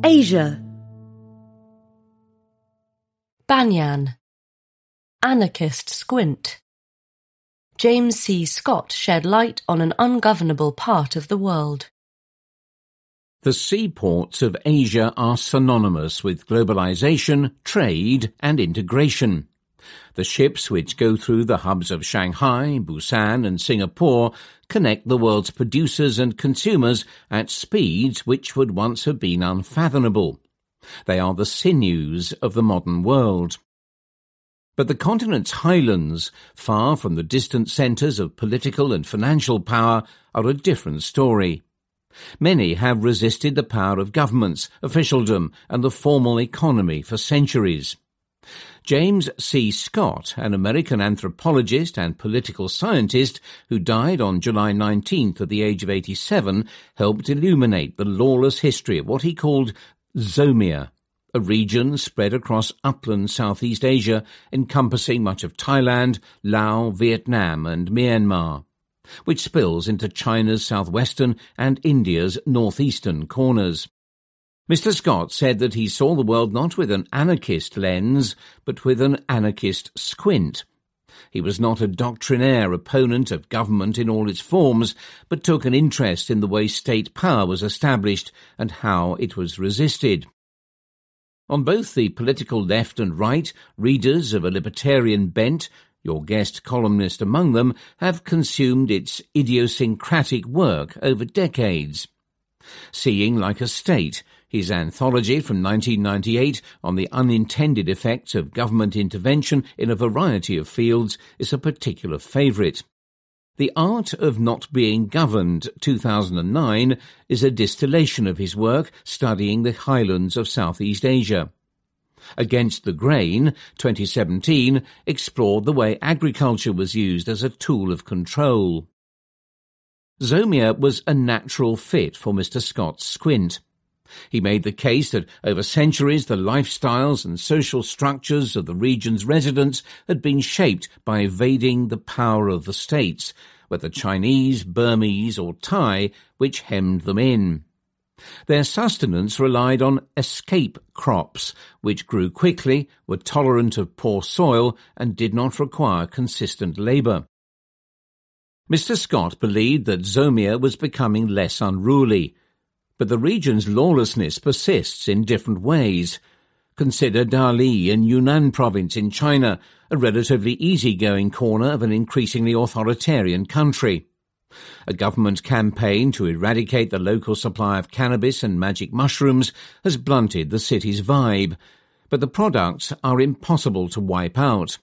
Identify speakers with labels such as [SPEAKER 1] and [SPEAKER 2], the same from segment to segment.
[SPEAKER 1] Asia.
[SPEAKER 2] Banyan. Anarchist squint. James C. Scott shed light on an ungovernable part of the world.
[SPEAKER 3] The seaports of Asia are synonymous with globalization, trade and integration. The ships which go through the hubs of Shanghai, Busan and Singapore connect the world's producers and consumers at speeds which would once have been unfathomable. They are the sinews of the modern world. But the continent's highlands, far from the distant centres of political and financial power, are a different story. Many have resisted the power of governments, officialdom and the formal economy for centuries. James C. Scott, an American anthropologist and political scientist who died on July 19th at the age of 87, helped illuminate the lawless history of what he called Zomia, a region spread across upland Southeast Asia encompassing much of Thailand, Laos, Vietnam and Myanmar, which spills into China's southwestern and India's northeastern corners. Mr. Scott said that he saw the world not with an anarchist lens, but with an anarchist squint. He was not a doctrinaire opponent of government in all its forms, but took an interest in the way state power was established and how it was resisted. On both the political left and right, readers of a libertarian bent, your guest columnist among them, have consumed its idiosyncratic work over decades. Seeing Like a State, his anthology from 1998 on the unintended effects of government intervention in a variety of fields, is a particular favourite. The Art of Not Being Governed, 2009, is a distillation of his work studying the highlands of Southeast Asia. Against the Grain, 2017, explored the way agriculture was used as a tool of control. Zomia was a natural fit for Mr. Scott's squint. He made the case that over centuries the lifestyles and social structures of the region's residents had been shaped by evading the power of the states, whether Chinese, Burmese or Thai, which hemmed them in. Their sustenance relied on escape crops, which grew quickly, were tolerant of poor soil and did not require consistent labour. Mr. Scott believed that Zomia was becoming less unruly, but the region's lawlessness persists in different ways. Consider Dali in Yunnan province in China, a relatively easygoing corner of an increasingly authoritarian country. A government campaign to eradicate the local supply of cannabis and magic mushrooms has blunted the city's vibe, but the products are impossible to wipe out.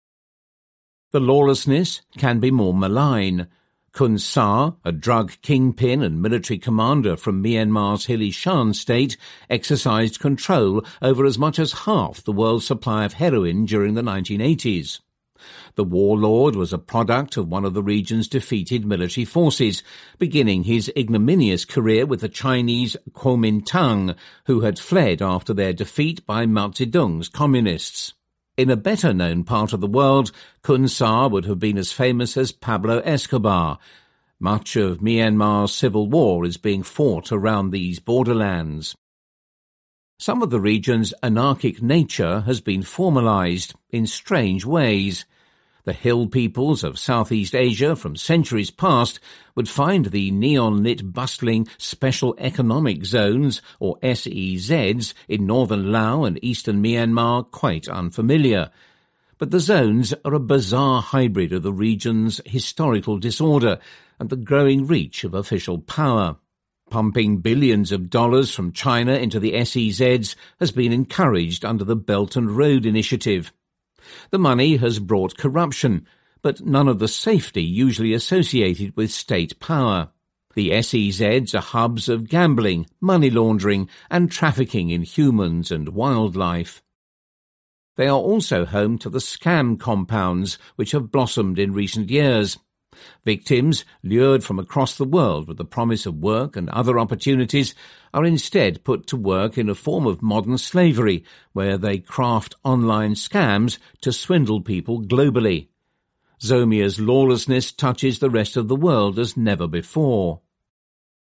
[SPEAKER 3] The lawlessness can be more malign. Kun Sa, a drug kingpin and military commander from Myanmar's hilly Shan state, exercised control over as much as half the world's supply of heroin during the 1980s. The warlord was a product of one of the region's defeated military forces, beginning his ignominious career with the Chinese Kuomintang, who had fled after their defeat by Mao Zedong's communists. In a better-known part of the world, Kun Sa would have been as famous as Pablo Escobar. Much of Myanmar's civil war is being fought around these borderlands. Some of the region's anarchic nature has been formalized in strange ways. The hill peoples of Southeast Asia from centuries past would find the neon-lit bustling Special Economic Zones, or SEZs, in northern Laos and eastern Myanmar quite unfamiliar. But the zones are a bizarre hybrid of the region's historical disorder and the growing reach of official power. Pumping billions of dollars from China into the SEZs has been encouraged under the Belt and Road Initiative. The money has brought corruption, but none of the safety usually associated with state power. The SEZs are hubs of gambling, money laundering, and trafficking in humans and wildlife. They are also home to the scam compounds, which have blossomed in recent years. Victims, lured from across the world with the promise of work and other opportunities, are instead put to work in a form of modern slavery, where they craft online scams to swindle people globally. Zomia's lawlessness touches the rest of the world as never before.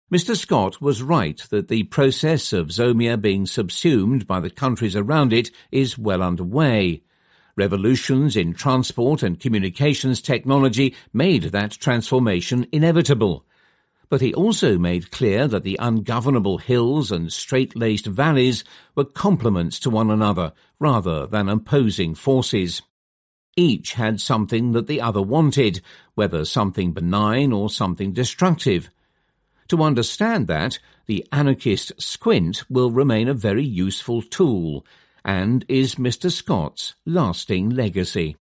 [SPEAKER 3] Mr. Scott was right that the process of Zomia being subsumed by the countries around it is well underway. Revolutions in transport and communications technology made that transformation inevitable. But he also made clear that the ungovernable hills and straight-laced valleys were complements to one another rather than opposing forces. Each had something that the other wanted, whether something benign or something destructive. To understand that, the anarchist squint will remain a very useful tool, and is Mr. Scott's lasting legacy.